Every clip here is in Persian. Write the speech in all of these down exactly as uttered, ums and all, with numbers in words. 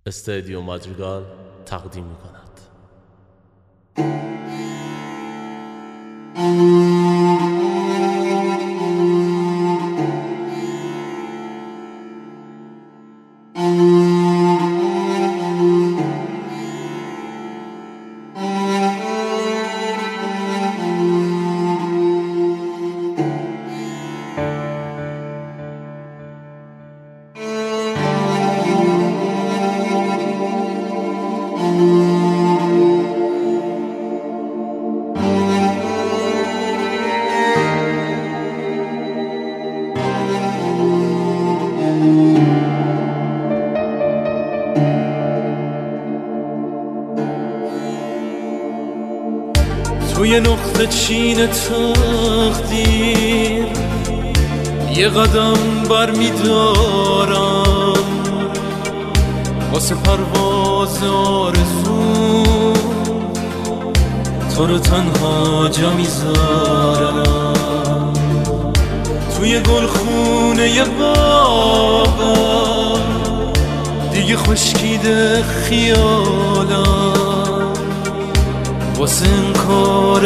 استدیو مادریگال تقدیم می کند. توی نقطه چین تقدیر یه قدم بر می دارم، واسه پرواز آرزو تو رو تنها جا میذارم. توی گلخونه یه باغم دیگه خشکیده خیالم، واسه انکار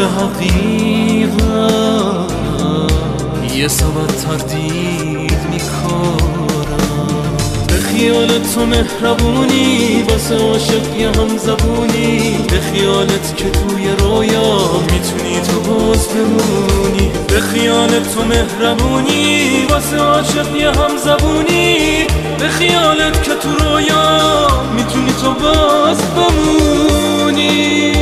حقیقت یه سبب تردید میکارم. به خیالت تو مهربونی، واسه عاشق یه هم زبونی، به خیالت که توی رویا میتونی تو باز بمونی. به خیالت تو مهربونی، واسه عاشق یه هم زبونی، به خیالت که تو رویا میتونی تو باز بمونی.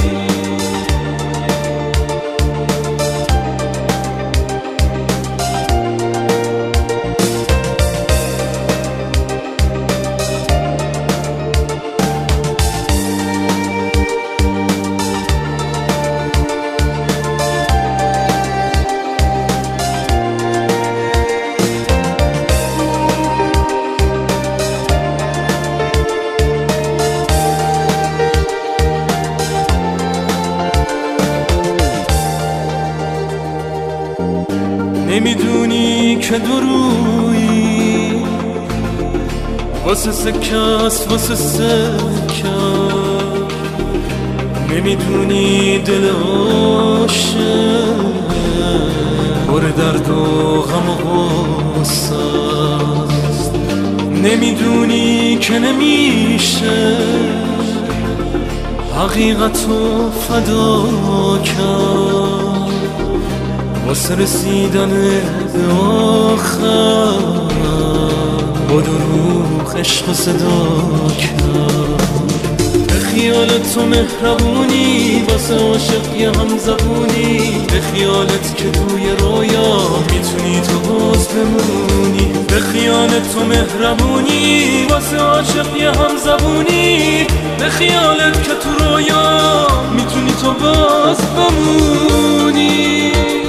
نمیدونی که درویی واسه سکست واسه سکست، نمیدونی دل عاشق پر درد و غم و غصه است، نمیدونی که نمیشه حقیقتو فدا کرد واسه رسیدن به آخر، با دروغ عشق صدا کرد. به خیالت تو مهربونی، واسه عاشق یه هم زبونی، به خیالت که توی رویا میتونی تو باز بمونی. به خیالت تو مهربونی، واسه عاشق یه هم زبونی، به خیالت که تو رویا میتونی تو باز بمونی.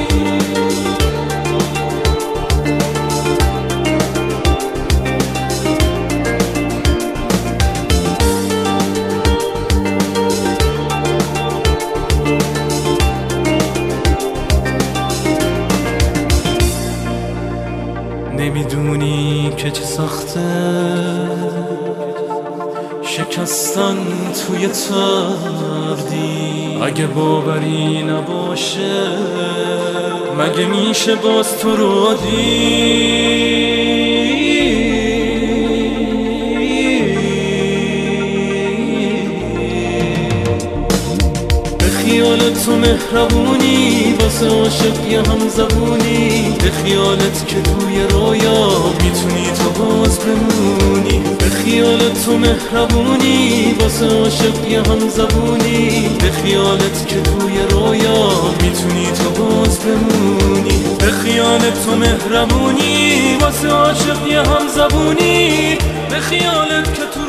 نمیدونی که چه سخته شکستن توی تردی، اگه باوری نباشه مگه میشه باز تو رو دید. به خیالت تو مهربونی، واسه عاشق یه هم زبونی، به خیالت که توی رویا میتونی تو باز بمونی. به خیالت تو مهربونی، واسه عاشق یه هم زبونی، به خیالت که توی رویا میتونی تو باز بمونی. به خیالت تو مهربونی، واسه عاشق یه هم زبونی، به خیالت که تو